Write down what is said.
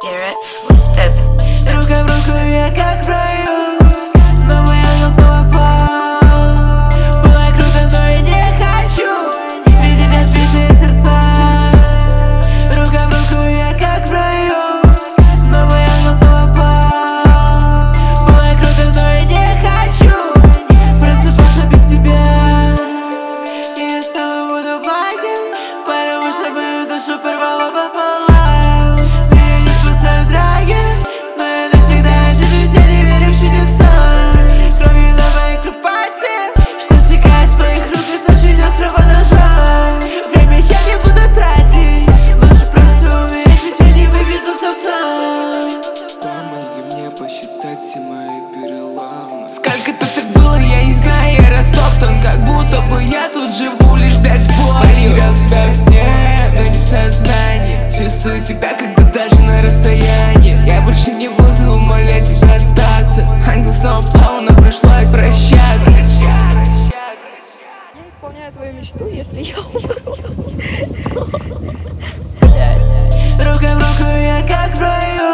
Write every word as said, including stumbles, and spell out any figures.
Spirits Lifted. Рука в руку я как в раю, но мой ангел снова пал. Было круто, но я не хочу видеть разбитые сердца. Рука в руку я как в раю, но мой ангел снова пал. Было круто, но я не хочу просыпаться без тебя. И я снова буду благим, потому что мою душу порвало пополам. Но я не спасаю драги, но я навсегда держу тебя, не верю в чудеса. Кровью на моей кровати, что стекает с моих рук и сошить острого ножа. Время я не буду тратить, лучше просто умереть, ведь я не вывезу все сам. Помоги мне посчитать все мои переломы. Сколько тут так было, я не знаю, я растоптан, как будто бы я тут живу лишь, блядь, с болью. Потерял себя в сне, но не в сознании. Чувствую тебя, когда даже на расстоянии. Я больше не буду умолять тебя остаться. Ангел снова пал, нам пришлось прощаться. Я исполняю твою мечту, если я умру. Рука в руку я как в раю,